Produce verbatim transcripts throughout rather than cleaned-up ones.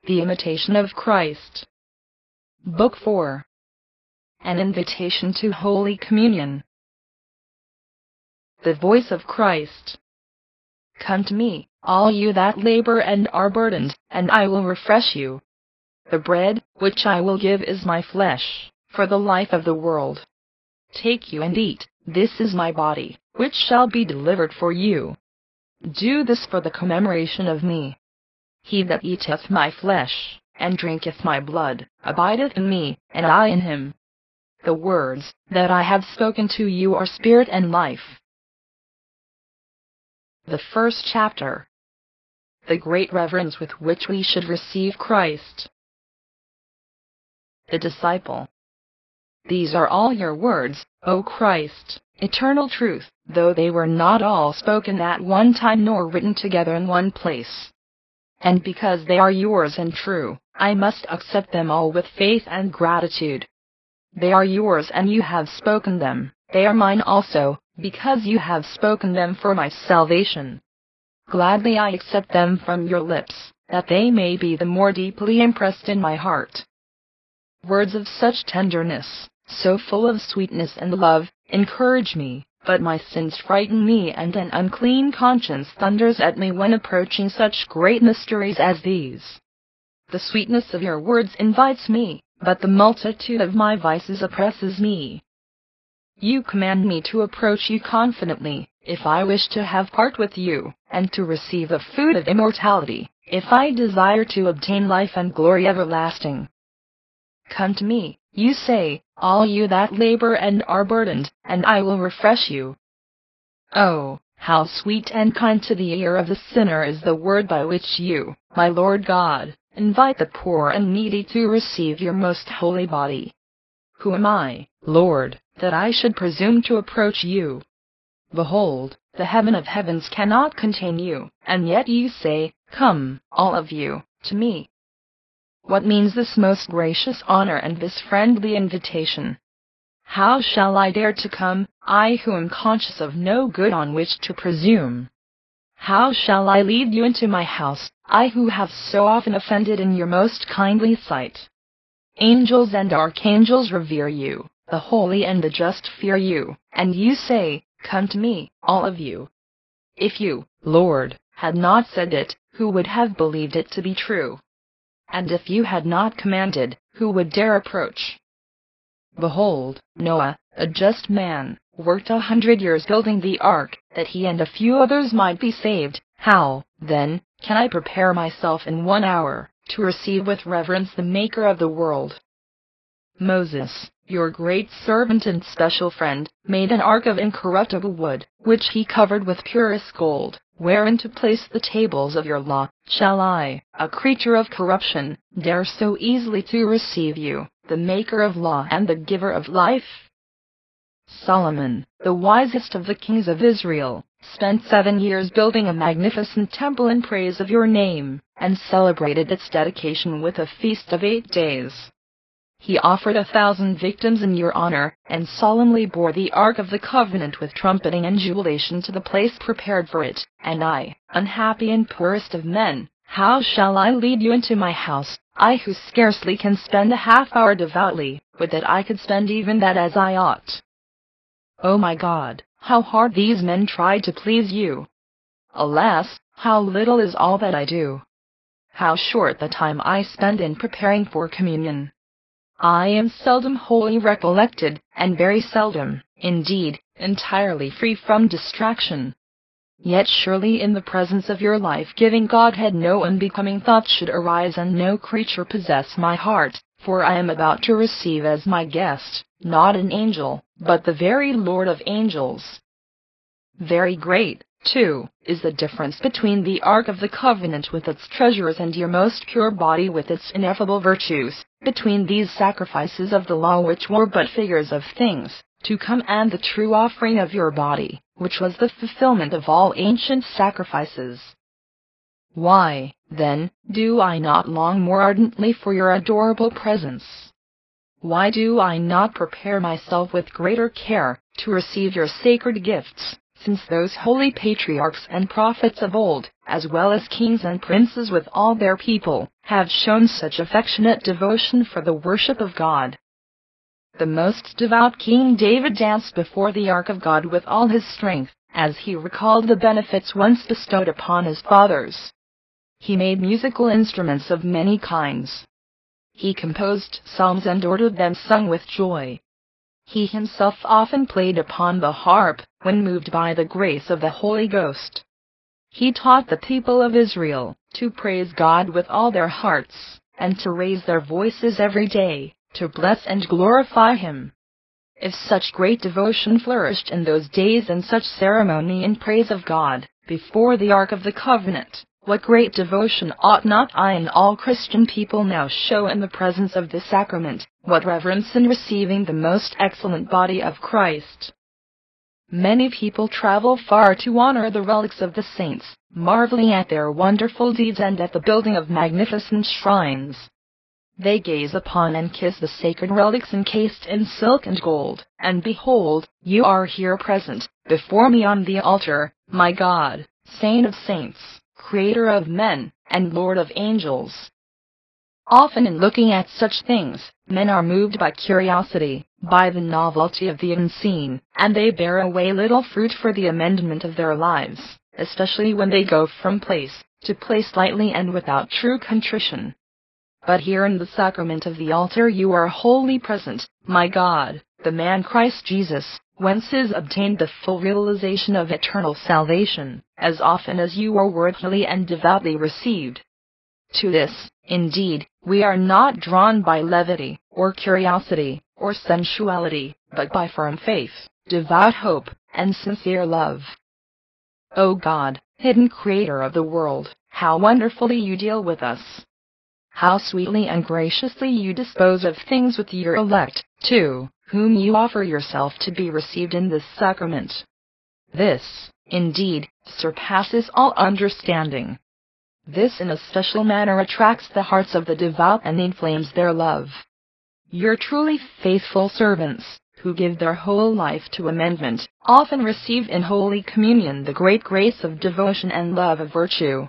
The Imitation of Christ. Book four. An Invitation to Holy Communion. The Voice of Christ. Come to me, all you that labor and are burdened, and I will refresh you. The bread, which I will give, is my flesh, for the life of the world. Take you and eat, this is my body, which shall be delivered for you. Do this for the commemoration of me. He that eateth my flesh, and drinketh my blood, abideth in me, and I in him. The words that I have spoken to you are spirit and life. The first chapter. The great reverence with which we should receive Christ. The disciple. These are all your words, O Christ, eternal truth, though they were not all spoken at one time nor written together in one place. And because they are yours and true, I must accept them all with faith and gratitude. They are yours and you have spoken them, they are mine also, because you have spoken them for my salvation. Gladly I accept them from your lips, that they may be the more deeply impressed in my heart. Words of such tenderness, so full of sweetness and love, encourage me, but my sins frighten me, and an unclean conscience thunders at me when approaching such great mysteries as these. The sweetness of your words invites me, but the multitude of my vices oppresses me. You command me to approach you confidently, if I wish to have part with you, and to receive the food of immortality, if I desire to obtain life and glory everlasting. Come to me, you say, all you that labor and are burdened, and I will refresh you. Oh, how sweet and kind to the ear of the sinner is the word by which you, my Lord God, invite the poor and needy to receive your most holy body. Who am I, Lord, that I should presume to approach you? Behold, the heaven of heavens cannot contain you, and yet you say, come, all of you, to me. What means this most gracious honor and this friendly invitation? How shall I dare to come, I who am conscious of no good on which to presume? How shall I lead you into my house, I who have so often offended in your most kindly sight? Angels and archangels revere you, the holy and the just fear you, and you say, come to me, all of you. If you, Lord, had not said it, who would have believed it to be true? And if you had not commanded, who would dare approach? Behold, Noah, a just man, worked a hundred years building the ark, that he and a few others might be saved. How, then, can I prepare myself in one hour, to receive with reverence the Maker of the world? Moses, your great servant and special friend, made an ark of incorruptible wood, which he covered with purest gold, wherein to place the tables of your law. Shall I, a creature of corruption, dare so easily to receive you, the maker of law and the giver of life? Solomon, the wisest of the kings of Israel, spent seven years building a magnificent temple in praise of your name, and celebrated its dedication with a feast of eight days. He offered a thousand victims in your honor, and solemnly bore the Ark of the Covenant with trumpeting and jubilation to the place prepared for it. And I, unhappy and poorest of men, how shall I lead you into my house, I who scarcely can spend a half hour devoutly, would that I could spend even that as I ought. O my God, how hard these men tried to please you! Alas, how little is all that I do! How short the time I spend in preparing for communion! I am seldom wholly recollected, and very seldom, indeed, entirely free from distraction. Yet surely in the presence of your life-giving Godhead no unbecoming thought should arise and no creature possess my heart, for I am about to receive as my guest, not an angel, but the very Lord of angels. Very great, too, is the difference between the Ark of the Covenant with its treasures and your most pure body with its ineffable virtues, between these sacrifices of the law which were but figures of things to come and the true offering of your body, which was the fulfillment of all ancient sacrifices. Why, then, do I not long more ardently for your adorable presence? Why do I not prepare myself with greater care to receive your sacred gifts, since those holy patriarchs and prophets of old, as well as kings and princes with all their people, have shown such affectionate devotion for the worship of God. The most devout King David danced before the ark of God with all his strength, as he recalled the benefits once bestowed upon his fathers. He made musical instruments of many kinds. He composed psalms and ordered them sung with joy. He himself often played upon the harp, when moved by the grace of the Holy Ghost. He taught the people of Israel to praise God with all their hearts, and to raise their voices every day, to bless and glorify Him. If such great devotion flourished in those days and such ceremony in praise of God, before the Ark of the Covenant, what great devotion ought not I and all Christian people now show in the presence of this sacrament, what reverence in receiving the most excellent body of Christ. Many people travel far to honor the relics of the saints, marveling at their wonderful deeds and at the building of magnificent shrines. They gaze upon and kiss the sacred relics encased in silk and gold, and behold, you are here present, before me on the altar, my God, Saint of saints, Creator of men, and Lord of angels. Often in looking at such things, men are moved by curiosity, by the novelty of the unseen, and they bear away little fruit for the amendment of their lives, especially when they go from place to place lightly and without true contrition. But here in the sacrament of the altar you are wholly present, my God, the man Christ Jesus, whence is obtained the full realization of eternal salvation, as often as you are worthily and devoutly received. To this, indeed, we are not drawn by levity, or curiosity, or sensuality, but by firm faith, devout hope, and sincere love. O God, hidden Creator of the world, how wonderfully you deal with us! How sweetly and graciously you dispose of things with your elect, too, whom you offer yourself to be received in this sacrament. This, indeed, surpasses all understanding. This in a special manner attracts the hearts of the devout and inflames their love. Your truly faithful servants, who give their whole life to amendment, often receive in Holy Communion the great grace of devotion and love of virtue.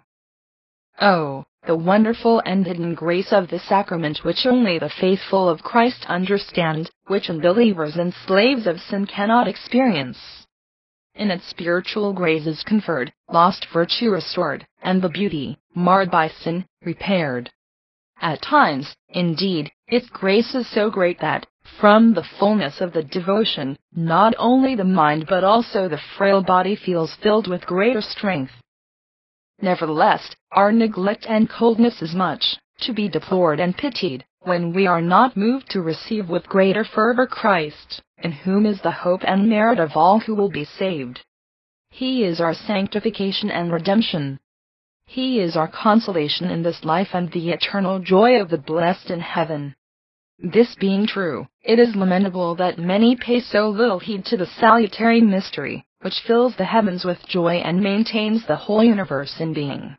Oh, the wonderful and hidden grace of the sacrament which only the faithful of Christ understand, which unbelievers and slaves of sin cannot experience. In it spiritual grace is conferred, lost virtue restored, and the beauty, marred by sin, repaired. At times, indeed, its grace is so great that, from the fullness of the devotion, not only the mind but also the frail body feels filled with greater strength. Nevertheless, our neglect and coldness is much to be deplored and pitied, when we are not moved to receive with greater fervor Christ, in whom is the hope and merit of all who will be saved. He is our sanctification and redemption. He is our consolation in this life and the eternal joy of the blessed in heaven. This being true, it is lamentable that many pay so little heed to the salutary mystery, which fills the heavens with joy and maintains the whole universe in being.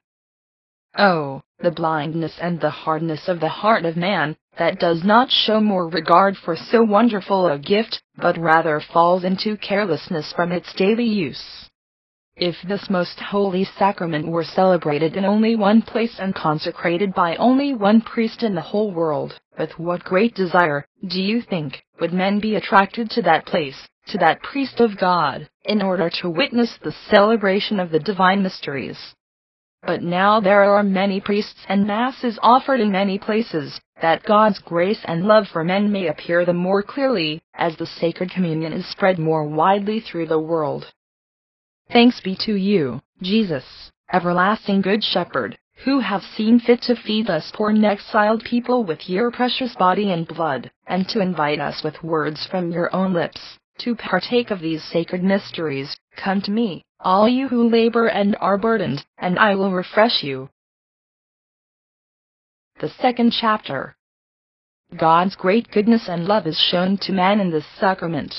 Oh, the blindness and the hardness of the heart of man, that does not show more regard for so wonderful a gift, but rather falls into carelessness from its daily use. If this most holy sacrament were celebrated in only one place and consecrated by only one priest in the whole world, with what great desire, do you think, would men be attracted to that place, to that priest of God, in order to witness the celebration of the divine mysteries? But now there are many priests and masses offered in many places, that God's grace and love for men may appear the more clearly, as the sacred communion is spread more widely through the world. Thanks be to you, Jesus, everlasting Good Shepherd, who have seen fit to feed us poor and exiled people with your precious body and blood, and to invite us with words from your own lips, to partake of these sacred mysteries. Come to me, all you who labor and are burdened, and I will refresh you. The second chapter. God's great goodness and love is shown to man in this sacrament.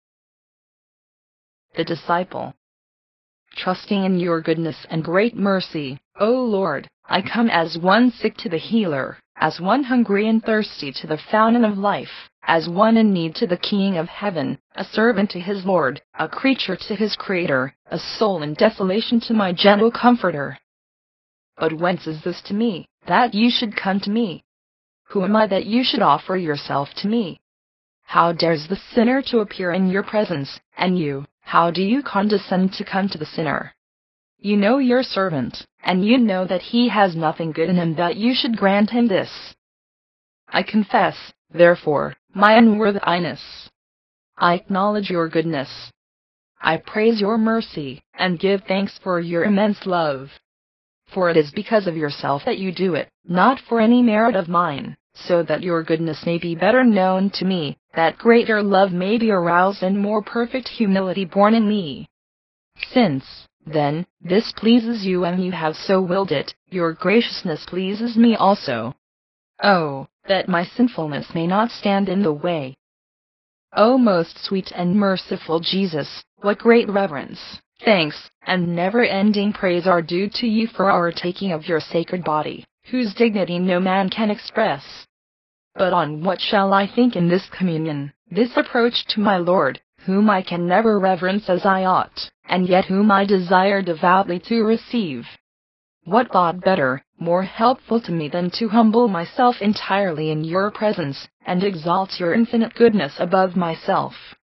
The disciple. Trusting in your goodness and great mercy, O Lord, I come as one sick to the healer, as one hungry and thirsty to the fountain of life, as one in need to the King of heaven, a servant to his Lord, a creature to his Creator, a soul in desolation to my gentle Comforter. But whence is this to me, that you should come to me? Who am I that you should offer yourself to me? How dares the sinner to appear in your presence, and you, how do you condescend to come to the sinner? You know your servant, and you know that he has nothing good in him that you should grant him this. I confess, therefore, my unworthiness. I acknowledge your goodness. I praise your mercy, and give thanks for your immense love. For it is because of yourself that you do it, not for any merit of mine, so that your goodness may be better known to me, that greater love may be aroused and more perfect humility born in me. Since, then, this pleases you and you have so willed it, your graciousness pleases me also. Oh, that my sinfulness may not stand in the way. O most sweet and merciful Jesus, what great reverence, thanks, and never-ending praise are due to you for our taking of your sacred body, whose dignity no man can express. But on what shall I think in this communion, this approach to my Lord, whom I can never reverence as I ought, and yet whom I desire devoutly to receive? What thought better, more helpful to me than to humble myself entirely in your presence, and exalt your infinite goodness above myself?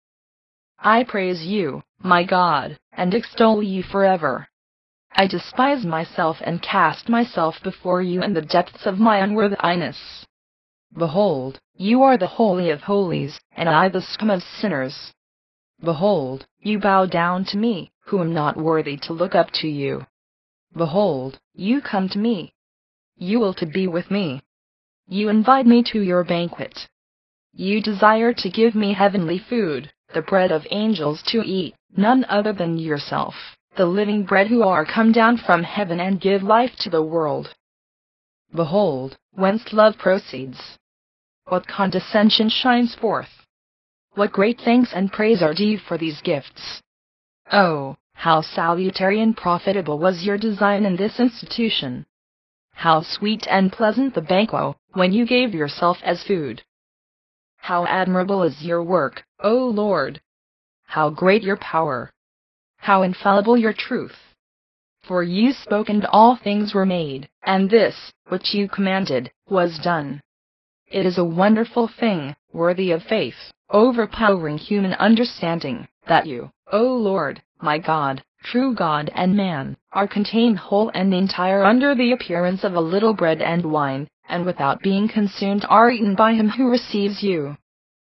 I praise you, my God, and extol you forever. I despise myself and cast myself before you in the depths of my unworthiness. Behold, you are the Holy of Holies, and I the scum of sinners. Behold, you bow down to me, who am not worthy to look up to you. Behold, you come to me. You will to be with me. You invite me to your banquet. You desire to give me heavenly food, the bread of angels to eat, none other than yourself, the living bread who are come down from heaven and give life to the world. Behold, whence love proceeds. What condescension shines forth. What great thanks and praise are due for these gifts. Oh, how salutary and profitable was your design in this institution. How sweet and pleasant the banquet, when you gave yourself as food. How admirable is your work, O Lord! How great your power! How infallible your truth! For you spoke and all things were made, and this, which you commanded, was done. It is a wonderful thing, worthy of faith, overpowering human understanding, that you, O Lord, my God, true God and man, are contained whole and entire under the appearance of a little bread and wine, and without being consumed are eaten by him who receives you.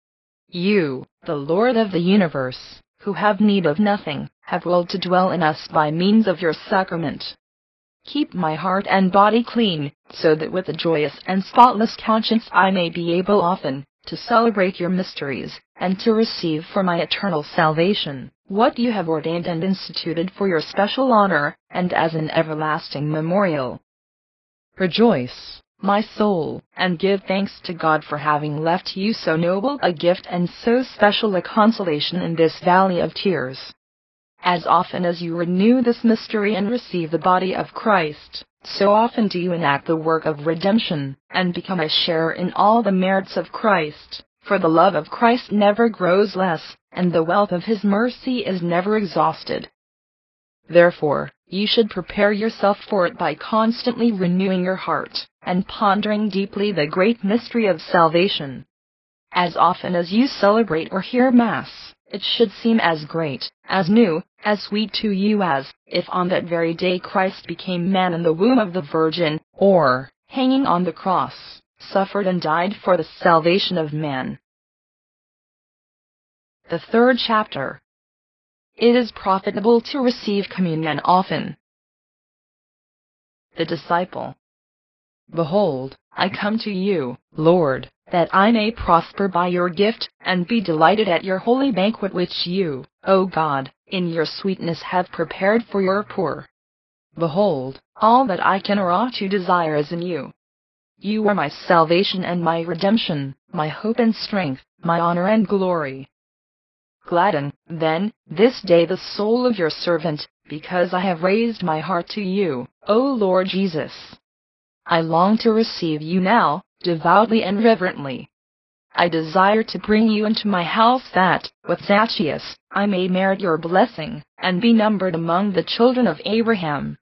You, the Lord of the universe, who have need of nothing, have willed to dwell in us by means of your sacrament. Keep my heart and body clean, so that with a joyous and spotless conscience I may be able often to celebrate your mysteries, and to receive for my eternal salvation what you have ordained and instituted for your special honor, and as an everlasting memorial. Rejoice, my soul, and give thanks to God for having left you so noble a gift and so special a consolation in this valley of tears. As often as you renew this mystery and receive the body of Christ, so often do you enact the work of redemption, and become a sharer in all the merits of Christ, for the love of Christ never grows less, and the wealth of his mercy is never exhausted. Therefore, you should prepare yourself for it by constantly renewing your heart, and pondering deeply the great mystery of salvation. As often as you celebrate or hear Mass, it should seem as great, as new, as sweet to you as if on that very day Christ became man in the womb of the Virgin, or, hanging on the cross, suffered and died for the salvation of man. The third chapter. It is profitable to receive communion often. The disciple. Behold, I come to you, Lord, that I may prosper by your gift, and be delighted at your holy banquet which you, O God, in your sweetness have prepared for your poor. Behold, all that I can or ought to desire is in you. You are my salvation and my redemption, my hope and strength, my honor and glory. Gladden, then, this day the soul of your servant, because I have raised my heart to you, O Lord Jesus. I long to receive you now, devoutly and reverently. I desire to bring you into my house that, with Zacchaeus, I may merit your blessing, and be numbered among the children of Abraham.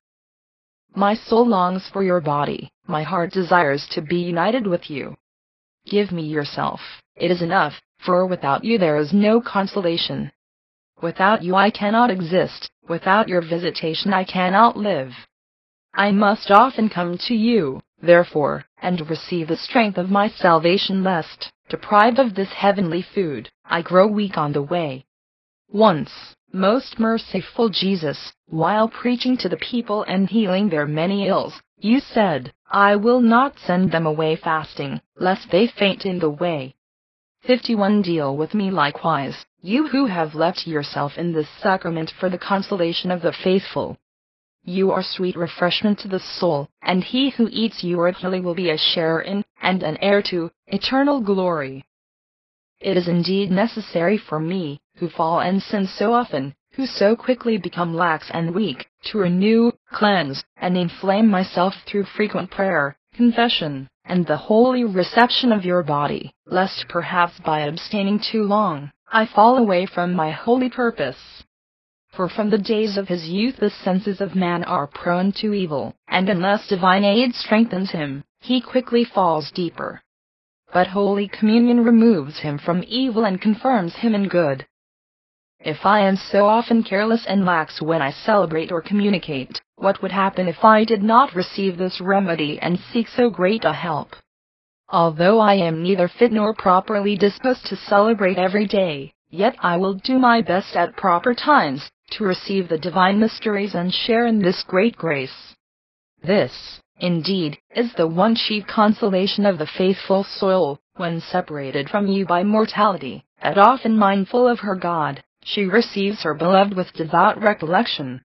My soul longs for your body, my heart desires to be united with you. Give me yourself, it is enough, for without you there is no consolation. Without you I cannot exist, without your visitation I cannot live. I must often come to you, therefore, and receive the strength of my salvation lest, deprived of this heavenly food, I grow weak on the way. Once, most merciful Jesus, while preaching to the people and healing their many ills, you said, I will not send them away fasting, lest they faint in the way. fifty-one Deal with me likewise, you who have left yourself in this sacrament for the consolation of the faithful. You are sweet refreshment to the soul, and he who eats you earthily will be a sharer in, and an heir to, eternal glory. It is indeed necessary for me, who fall and sin so often, who so quickly become lax and weak, to renew, cleanse, and inflame myself through frequent prayer, confession, and the holy reception of your body, lest perhaps by abstaining too long, I fall away from my holy purpose. For from the days of his youth the senses of man are prone to evil, and unless divine aid strengthens him, he quickly falls deeper. But Holy Communion removes him from evil and confirms him in good. If I am so often careless and lax when I celebrate or communicate, what would happen if I did not receive this remedy and seek so great a help? Although I am neither fit nor properly disposed to celebrate every day, yet I will do my best at proper times, to receive the divine mysteries and share in this great grace. This, indeed, is the one chief consolation of the faithful soul, when separated from you by mortality, and often mindful of her God, she receives her beloved with devout recollection.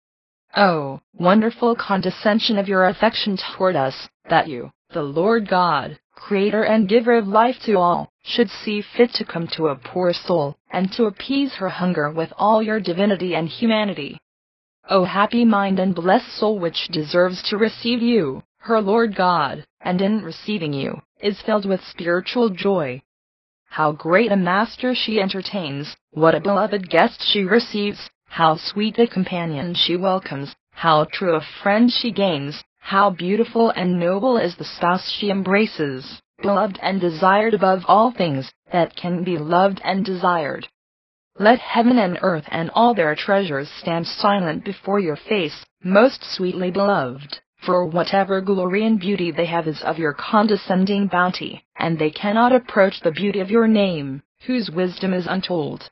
Oh, wonderful condescension of your affection toward us, that you, the Lord God, Creator and Giver of life to all, should see fit to come to a poor soul, and to appease her hunger with all your divinity and humanity. O happy mind and blessed soul which deserves to receive you, her Lord God, and in receiving you, is filled with spiritual joy. How great a master she entertains, what a beloved guest she receives, how sweet a companion she welcomes, how true a friend she gains, how beautiful and noble is the spouse she embraces, beloved and desired above all things that can be loved and desired. Let heaven and earth and all their treasures stand silent before your face, most sweetly beloved, for whatever glory and beauty they have is of your condescending bounty, and they cannot approach the beauty of your name, whose wisdom is untold.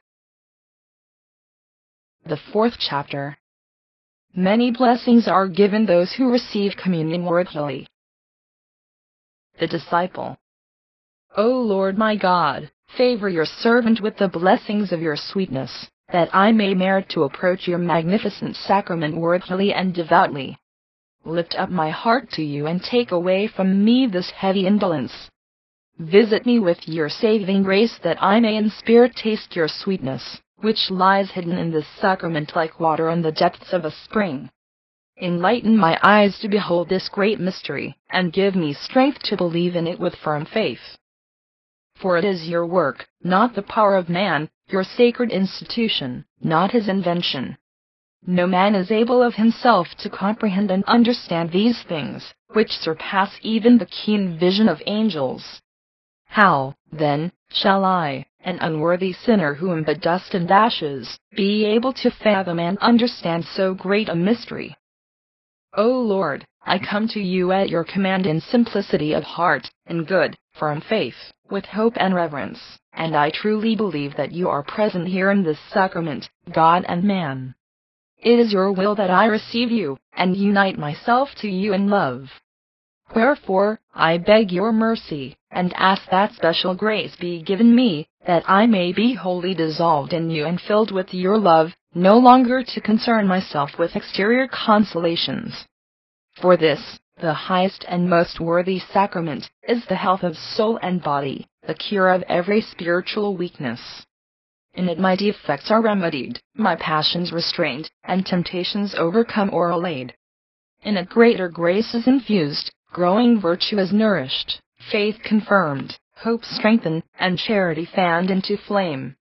The fourth chapter. Many blessings are given those who receive communion worthily. The disciple. O Lord my God, favor your servant with the blessings of your sweetness, that I may merit to approach your magnificent sacrament worthily and devoutly. Lift up my heart to you and take away from me this heavy indolence. Visit me with your saving grace that I may in spirit taste your sweetness, which lies hidden in this sacrament like water in the depths of a spring. Enlighten my eyes to behold this great mystery, and give me strength to believe in it with firm faith. For it is your work, not the power of man, your sacred institution, not his invention. No man is able of himself to comprehend and understand these things, which surpass even the keen vision of angels. How, then, shall I, an unworthy sinner who am but dust and ashes, be able to fathom and understand so great a mystery? O Lord, I come to you at your command in simplicity of heart, in good, firm faith, with hope and reverence, and I truly believe that you are present here in this sacrament, God and man. It is your will that I receive you, and unite myself to you in love. Wherefore, I beg your mercy, and ask that special grace be given me, that I may be wholly dissolved in you and filled with your love, no longer to concern myself with exterior consolations. For this, the highest and most worthy sacrament, is the health of soul and body, the cure of every spiritual weakness. In it my defects are remedied, my passions restrained, and temptations overcome or allayed. In it greater grace is infused, growing virtue is nourished, faith confirmed, hope strengthened, and charity fanned into flame.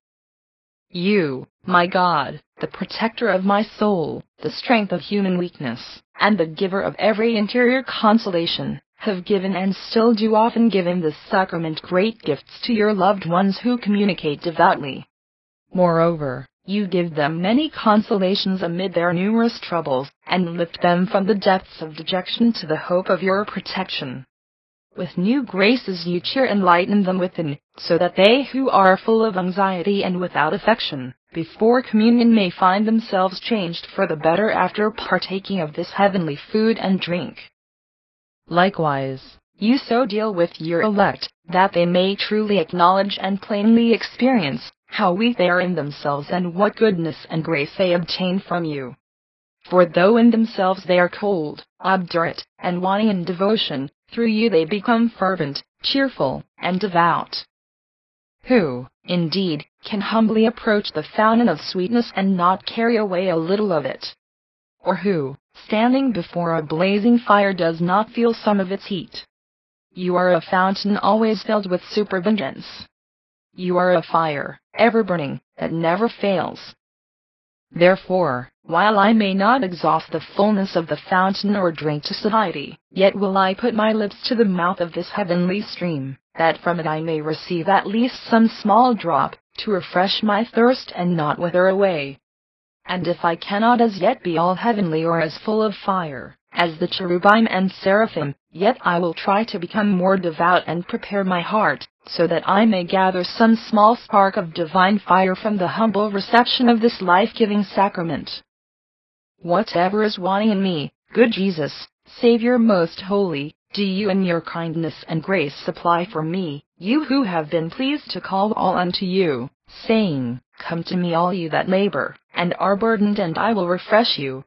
You, my God, the protector of my soul, the strength of human weakness, and the giver of every interior consolation, have given and still do often give in this sacrament great gifts to your loved ones who communicate devoutly. Moreover, you give them many consolations amid their numerous troubles, and lift them from the depths of dejection to the hope of your protection. With new graces you cheer and lighten them within, so that they who are full of anxiety and without affection, before communion may find themselves changed for the better after partaking of this heavenly food and drink. Likewise, you so deal with your elect, that they may truly acknowledge and plainly experience how weak they are in themselves and what goodness and grace they obtain from you. For though in themselves they are cold, obdurate, and wanting in devotion, through you they become fervent, cheerful, and devout. Who, indeed, can humbly approach the fountain of sweetness and not carry away a little of it? Or who, standing before a blazing fire, does not feel some of its heat? You are a fountain always filled with superabundance. You are a fire, ever burning, that never fails. Therefore, while I may not exhaust the fullness of the fountain or drink to satiety, yet will I put my lips to the mouth of this heavenly stream, that from it I may receive at least some small drop, to refresh my thirst and not wither away. And if I cannot as yet be all heavenly or as full of fire as the cherubim and seraphim, yet I will try to become more devout and prepare my heart, so that I may gather some small spark of divine fire from the humble reception of this life-giving sacrament. Whatever is wanting in me, good Jesus, Savior most holy, do you in your kindness and grace supply for me, you who have been pleased to call all unto you, saying, Come to me all you that labor and are burdened, and I will refresh you.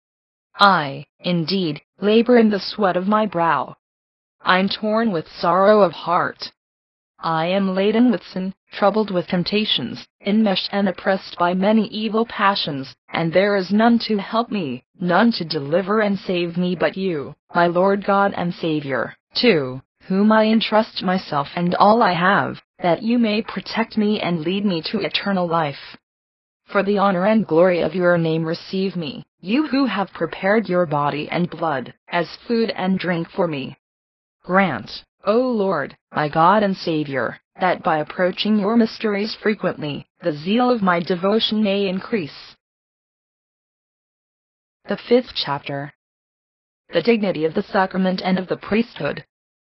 I, indeed, labor in the sweat of my brow. I'm torn with sorrow of heart. I am laden with sin, troubled with temptations, enmeshed and oppressed by many evil passions, and there is none to help me, none to deliver and save me but you, my Lord God and Savior, to whom I entrust myself and all I have, that you may protect me and lead me to eternal life. For the honor and glory of your name receive me, you who have prepared your body and blood as food and drink for me. Grant, O Lord, my God and Savior, that by approaching your mysteries frequently, the zeal of my devotion may increase. The fifth chapter. The dignity of the sacrament and of the priesthood.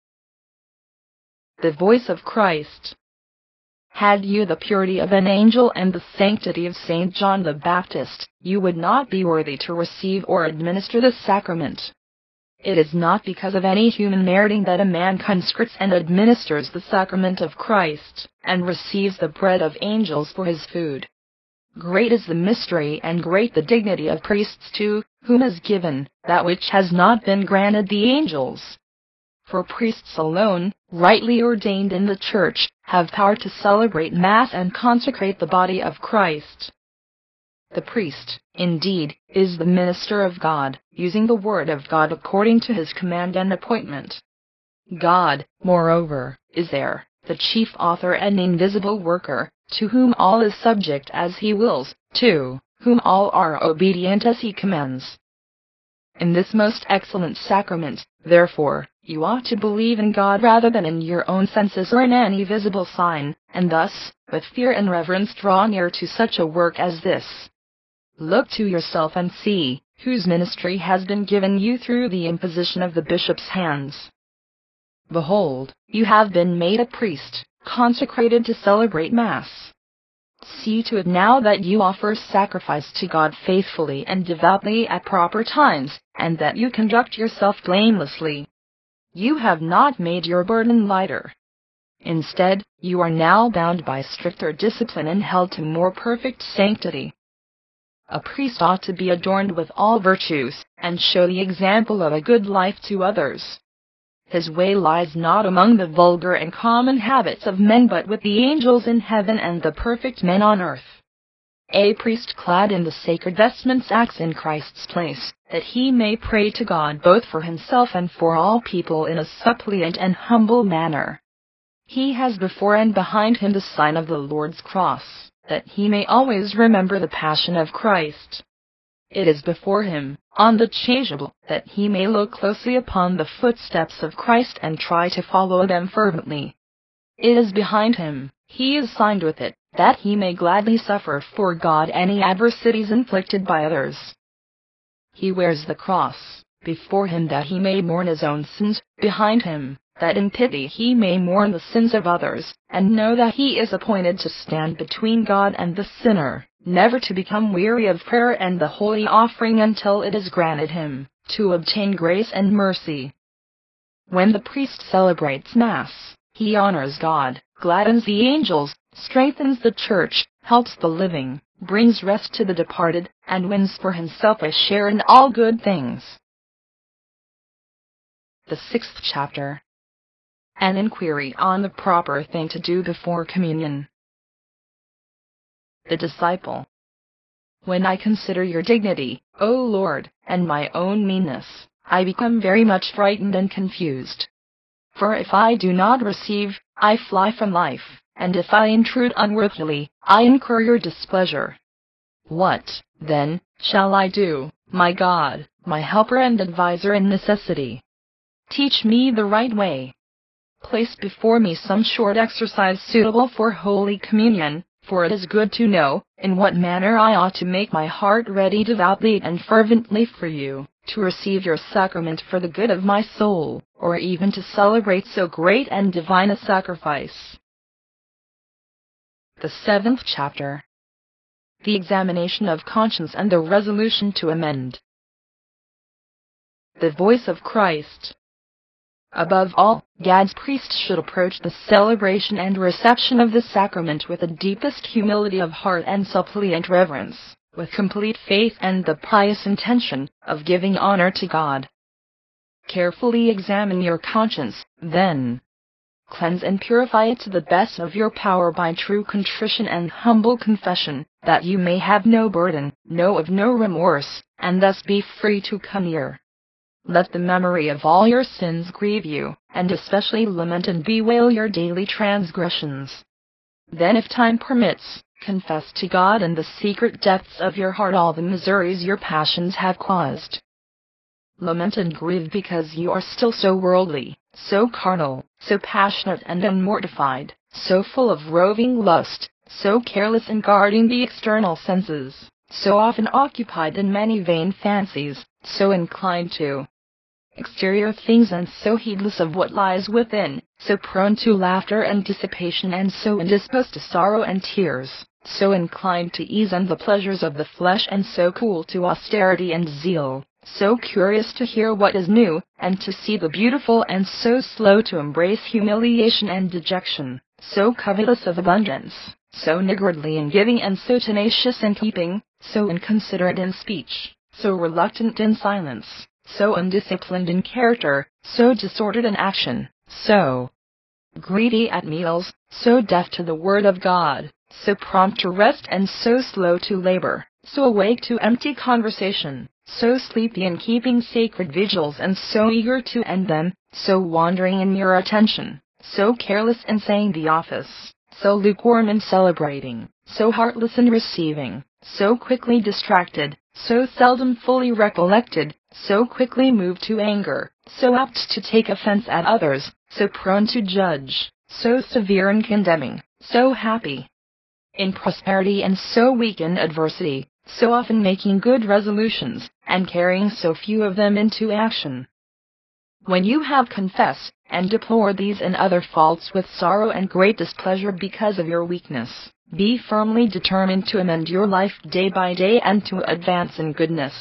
The voice of Christ. Had you the purity of an angel and the sanctity of Saint John the Baptist, you would not be worthy to receive or administer this sacrament. It is not because of any human meriting that a man consecrates and administers the sacrament of Christ, and receives the bread of angels for his food. Great is the mystery and great the dignity of priests, to whom is given that which has not been granted the angels. For priests alone, rightly ordained in the Church, have power to celebrate Mass and consecrate the body of Christ. The priest, indeed, is the minister of God, using the word of God according to his command and appointment. God, moreover, is there, the chief author and invisible worker, to whom all is subject as he wills, to whom all are obedient as he commands. In this most excellent sacrament, therefore, you ought to believe in God rather than in your own senses or in any visible sign, and thus, with fear and reverence, draw near to such a work as this. Look to yourself and see, whose ministry has been given you through the imposition of the bishop's hands. Behold, you have been made a priest, consecrated to celebrate Mass. See to it now that you offer sacrifice to God faithfully and devoutly at proper times, and that you conduct yourself blamelessly. You have not made your burden lighter. Instead, you are now bound by stricter discipline and held to more perfect sanctity. A priest ought to be adorned with all virtues, and show the example of a good life to others. His way lies not among the vulgar and common habits of men, but with the angels in heaven and the perfect men on earth. A priest clad in the sacred vestments acts in Christ's place, that he may pray to God both for himself and for all people in a suppliant and humble manner. He has before and behind him the sign of the Lord's cross, that he may always remember the passion of Christ. It is before him, on the chasuble, that he may look closely upon the footsteps of Christ and try to follow them fervently. It is behind him, he is signed with it, that he may gladly suffer for God any adversities inflicted by others. He wears the cross, before him that he may mourn his own sins, behind him, that in pity he may mourn the sins of others, and know that he is appointed to stand between God and the sinner, never to become weary of prayer and the holy offering until it is granted him, to obtain grace and mercy. When the priest celebrates Mass, he honors God, gladdens the angels, strengthens the church, helps the living, brings rest to the departed, and wins for himself a share in all good things. The sixth chapter. An inquiry on the proper thing to do before communion. The disciple. When I consider your dignity, O Lord, and my own meanness, I become very much frightened and confused. For if I do not receive, I fly from life, and if I intrude unworthily, I incur your displeasure. What, then, shall I do, my God, my helper and adviser in necessity? Teach me the right way. Place before me some short exercise suitable for Holy Communion, for it is good to know in what manner I ought to make my heart ready devoutly and fervently for you, to receive your sacrament for the good of my soul, or even to celebrate so great and divine a sacrifice. The seventh chapter. The examination of conscience and the resolution to amend. The voice of Christ. Above all, God's priest should approach the celebration and reception of the sacrament with the deepest humility of heart and suppliant reverence, with complete faith and the pious intention of giving honor to God. Carefully examine your conscience, then. Cleanse and purify it to the best of your power by true contrition and humble confession, that you may have no burden, know of no remorse, and thus be free to come near. Let the memory of all your sins grieve you, and especially lament and bewail your daily transgressions. Then, if time permits, confess to God in the secret depths of your heart all the miseries your passions have caused. Lament and grieve because you are still so worldly, so carnal, so passionate and unmortified, so full of roving lust, so careless in guarding the external senses, so often occupied in many vain fancies, so inclined to exterior things and so heedless of what lies within, so prone to laughter and dissipation and so indisposed to sorrow and tears, so inclined to ease and the pleasures of the flesh and so cool to austerity and zeal, so curious to hear what is new, and to see the beautiful and so slow to embrace humiliation and dejection, so covetous of abundance, so niggardly in giving and so tenacious in keeping, so inconsiderate in speech, so reluctant in silence, so undisciplined in character, so disordered in action, so greedy at meals, so deaf to the word of God, so prompt to rest and so slow to labor, so awake to empty conversation, so sleepy in keeping sacred vigils and so eager to end them, so wandering in your attention, so careless in saying the office, so lukewarm in celebrating, so heartless in receiving, so quickly distracted, so seldom fully recollected, so quickly moved to anger, so apt to take offense at others, so prone to judge, so severe in condemning, so happy in prosperity and so weak in adversity, so often making good resolutions, and carrying so few of them into action. When you have confessed and deplored these and other faults with sorrow and great displeasure because of your weakness, be firmly determined to amend your life day by day and to advance in goodness.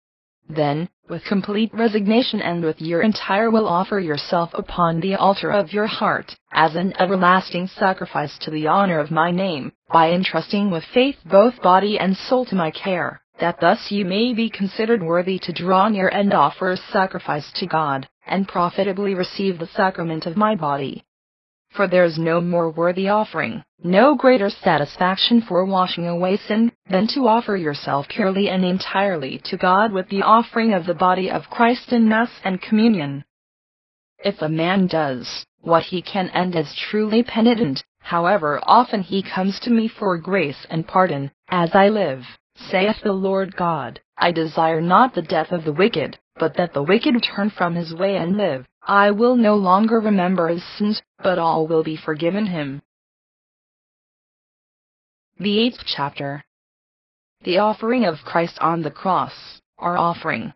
Then, with complete resignation and with your entire will, offer yourself upon the altar of your heart, as an everlasting sacrifice to the honor of my name, by entrusting with faith both body and soul to my care, that thus you may be considered worthy to draw near and offer a sacrifice to God, and profitably receive the sacrament of my body. for there is no more worthy offering, no greater satisfaction for washing away sin, than to offer yourself purely and entirely to God with the offering of the body of Christ in Mass and Communion. If a man does what he can and is truly penitent, however often he comes to me for grace and pardon, as I live, saith the Lord God, I desire not the death of the wicked, but that the wicked turn from his way and live. I will no longer remember his sins, but all will be forgiven him. The eighth chapter. The offering of Christ on the cross, our offering.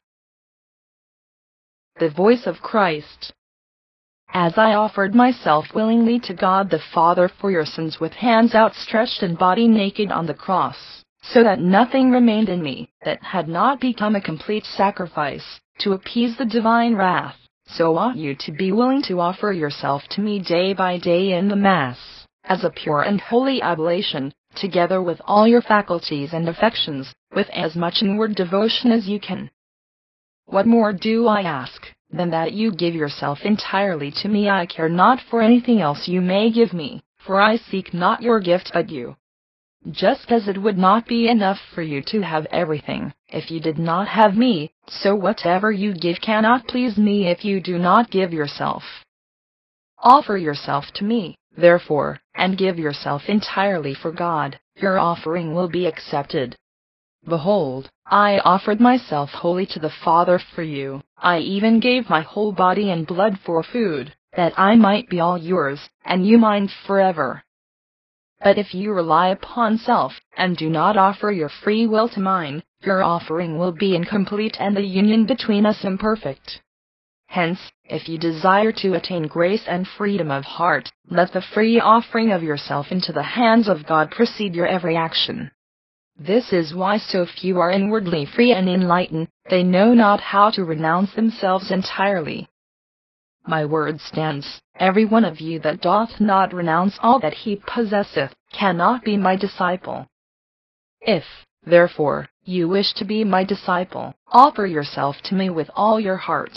The voice of Christ. As I offered myself willingly to God the Father for your sins with hands outstretched and body naked on the cross, so that nothing remained in me that had not become a complete sacrifice, to appease the divine wrath, so ought you to be willing to offer yourself to me day by day in the Mass, as a pure and holy oblation, together with all your faculties and affections, with as much inward devotion as you can. What more do I ask than that you give yourself entirely to me? I care not for anything else you may give me, for I seek not your gift but you. Just as it would not be enough for you to have everything, if you did not have me, so whatever you give cannot please me if you do not give yourself. Offer yourself to me, therefore, and give yourself entirely for God, your offering will be accepted. Behold, I offered myself wholly to the Father for you, I even gave my whole body and blood for food, that I might be all yours, and you mine forever. But if you rely upon self, and do not offer your free will to mine, your offering will be incomplete and the union between us imperfect. Hence, if you desire to attain grace and freedom of heart, let the free offering of yourself into the hands of God precede your every action. This is why so few are inwardly free and enlightened, they know not how to renounce themselves entirely. My word stands, every one of you that doth not renounce all that he possesseth, cannot be my disciple. If, therefore, you wish to be my disciple, offer yourself to me with all your heart.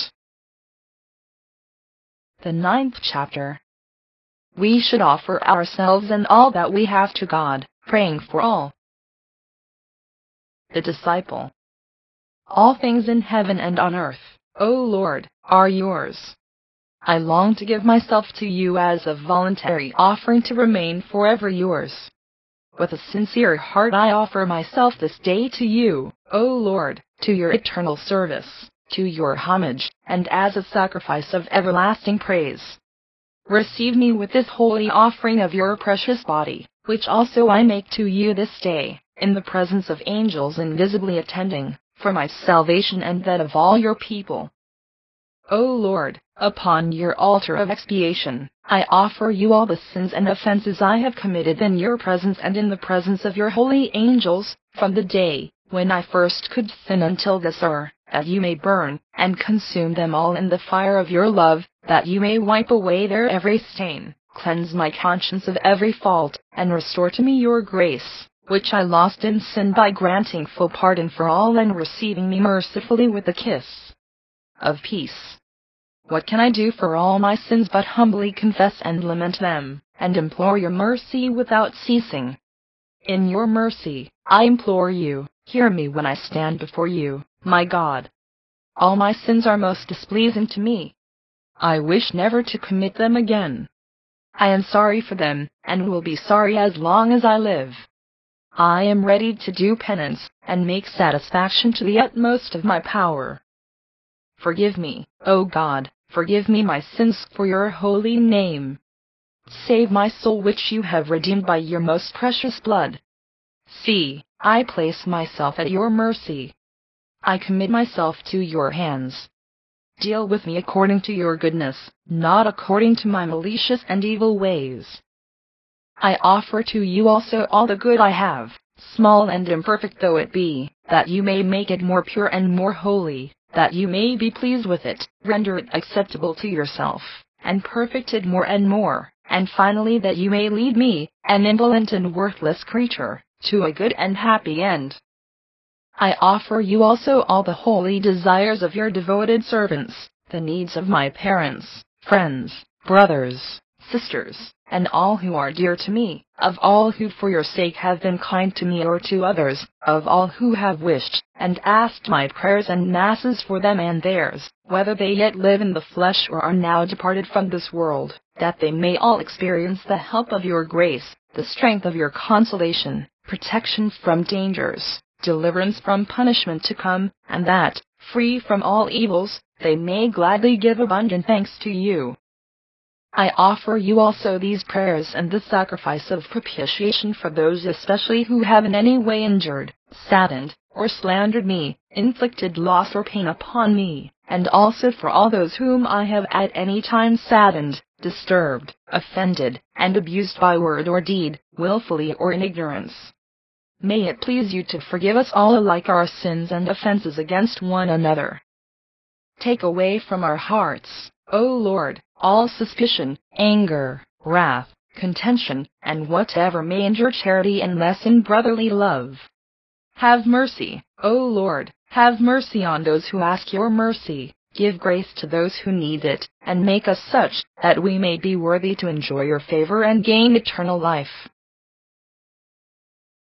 The ninth chapter. We should offer ourselves and all that we have to God, praying for all. The disciple. All things in heaven and on earth, O Lord, are yours. I long to give myself to you as a voluntary offering to remain forever yours. With a sincere heart I offer myself this day to you, O Lord, to your eternal service, to your homage, and as a sacrifice of everlasting praise. Receive me with this holy offering of your precious body, which also I make to you this day, in the presence of angels invisibly attending, for my salvation and that of all your people. O Lord, upon your altar of expiation, I offer you all the sins and offenses I have committed in your presence and in the presence of your holy angels, from the day when I first could sin until this hour, that you may burn and consume them all in the fire of your love, that you may wipe away their every stain, cleanse my conscience of every fault, and restore to me your grace, which I lost in sin, by granting full pardon for all and receiving me mercifully with a kiss of peace. What can I do for all my sins but humbly confess and lament them, and implore your mercy without ceasing? In your mercy, I implore you, hear me when I stand before you, my God. All my sins are most displeasing to me. I wish never to commit them again. I am sorry for them, and will be sorry as long as I live. I am ready to do penance, and make satisfaction to the utmost of my power. Forgive me, O God, forgive me my sins for your holy name. Save my soul which you have redeemed by your most precious blood. See, I place myself at your mercy. I commit myself to your hands. Deal with me according to your goodness, not according to my malicious and evil ways. I offer to you also all the good I have, small and imperfect though it be, that you may make it more pure and more holy, that you may be pleased with it, render it acceptable to yourself, and perfect it more and more, and finally that you may lead me, an indolent and worthless creature, to a good and happy end. I offer you also all the holy desires of your devoted servants, the needs of my parents, friends, brothers, sisters, and all who are dear to me, of all who for your sake have been kind to me or to others, of all who have wished and asked my prayers and masses for them and theirs, whether they yet live in the flesh or are now departed from this world, that they may all experience the help of your grace, the strength of your consolation, protection from dangers, deliverance from punishment to come, and that, free from all evils, they may gladly give abundant thanks to you. I offer you also these prayers and the sacrifice of propitiation for those especially who have in any way injured, saddened, or slandered me, inflicted loss or pain upon me, and also for all those whom I have at any time saddened, disturbed, offended, and abused by word or deed, willfully or in ignorance. May it please you to forgive us all alike our sins and offenses against one another. Take away from our hearts, O Lord, all suspicion, anger, wrath, contention, and whatever may injure charity and lessen brotherly love. Have mercy, O Lord, have mercy on those who ask your mercy, give grace to those who need it, and make us such that we may be worthy to enjoy your favor and gain eternal life.